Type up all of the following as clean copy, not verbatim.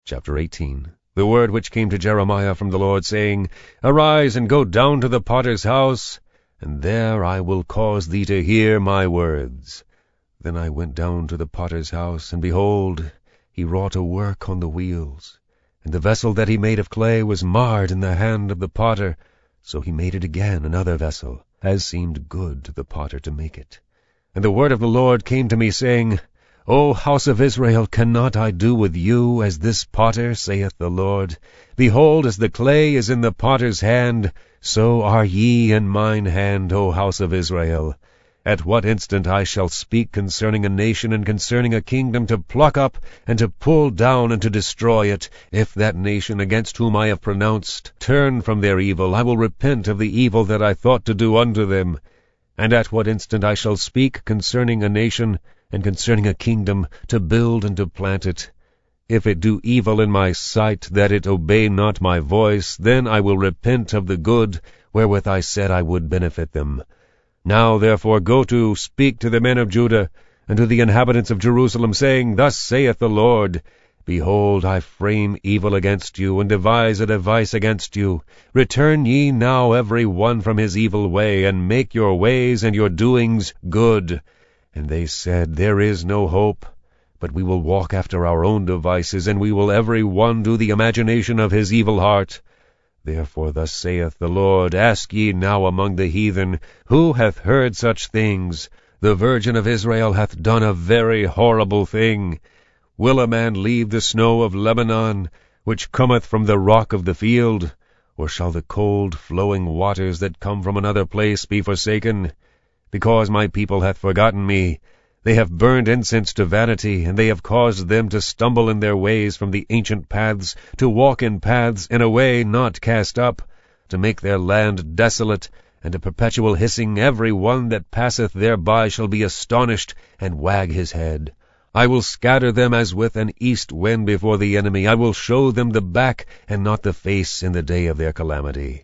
Chapter 18. The word which came to Jeremiah from the Lord, saying, Arise, and go down to the potter's house, and there I will cause thee to hear my words. Then I went down to the potter's house, and behold, he wrought a work on the wheels. And the vessel that he made of clay was marred in the hand of the potter. So he made it again another vessel, as seemed good to the potter to make it. And the word of the Lord came to me, saying, O house of Israel, cannot I do with you as this potter, saith the Lord? Behold, as the clay is in the potter's hand, so are ye in mine hand, O house of Israel. At what instant I shall speak concerning a nation and concerning a kingdom, to pluck up and to pull down and to destroy it, if that nation against whom I have pronounced turn from their evil, I will repent of the evil that I thought to do unto them. And at what instant I shall speak concerning a nation and concerning a kingdom, to build and to plant it. If it do evil in my sight, that it obey not my voice, then I will repent of the good wherewith I said I would benefit them. Now therefore go to, speak to the men of Judah, and to the inhabitants of Jerusalem, saying, Thus saith the Lord, Behold, I frame evil against you, and devise a device against you. Return ye now every one from his evil way, and make your ways and your doings good. And they said, There is no hope, but we will walk after our own devices, and we will every one do the imagination of his evil heart. Therefore thus saith the Lord, Ask ye now among the heathen, who hath heard such things? The Virgin of Israel hath done a very horrible thing. Will a man leave the snow of Lebanon, which cometh from the rock of the field? Or shall the cold flowing waters that come from another place be forsaken? Because my people hath forgotten me, they have burned incense to vanity, and they have caused them to stumble in their ways from the ancient paths, to walk in paths in a way not cast up, to make their land desolate, and a perpetual hissing. Every one that passeth thereby shall be astonished, and wag his head. I will scatter them as with an east wind before the enemy. I will show them the back, and not the face, in the day of their calamity.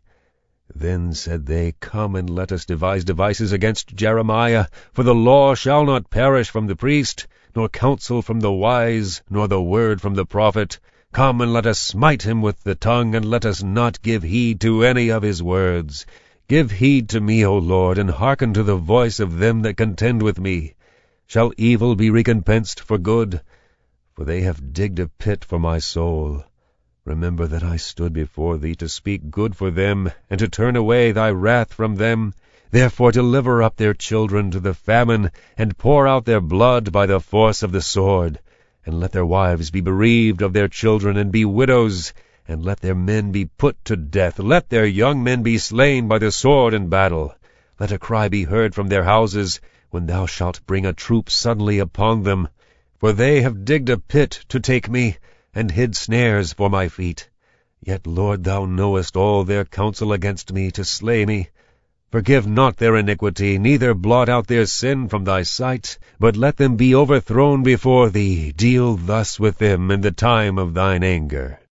Then said they, Come, and let us devise devices against Jeremiah, for the law shall not perish from the priest, nor counsel from the wise, nor the word from the prophet. Come, and let us smite him with the tongue, and let us not give heed to any of his words. Give heed to me, O Lord, and hearken to the voice of them that contend with me. Shall evil be recompensed for good? For they have digged a pit for my soul. Remember that I stood before thee to speak good for them, and to turn away thy wrath from them. Therefore deliver up their children to the famine, and pour out their blood by the force of the sword. And let their wives be bereaved of their children, and be widows, and let their men be put to death. Let their young men be slain by the sword in battle. Let a cry be heard from their houses, when thou shalt bring a troop suddenly upon them. For they have digged a pit to take me, and hid snares for my feet. Yet, Lord, thou knowest all their counsel against me, to slay me. Forgive not their iniquity, neither blot out their sin from thy sight, but let them be overthrown before thee. Deal thus with them in the time of thine anger.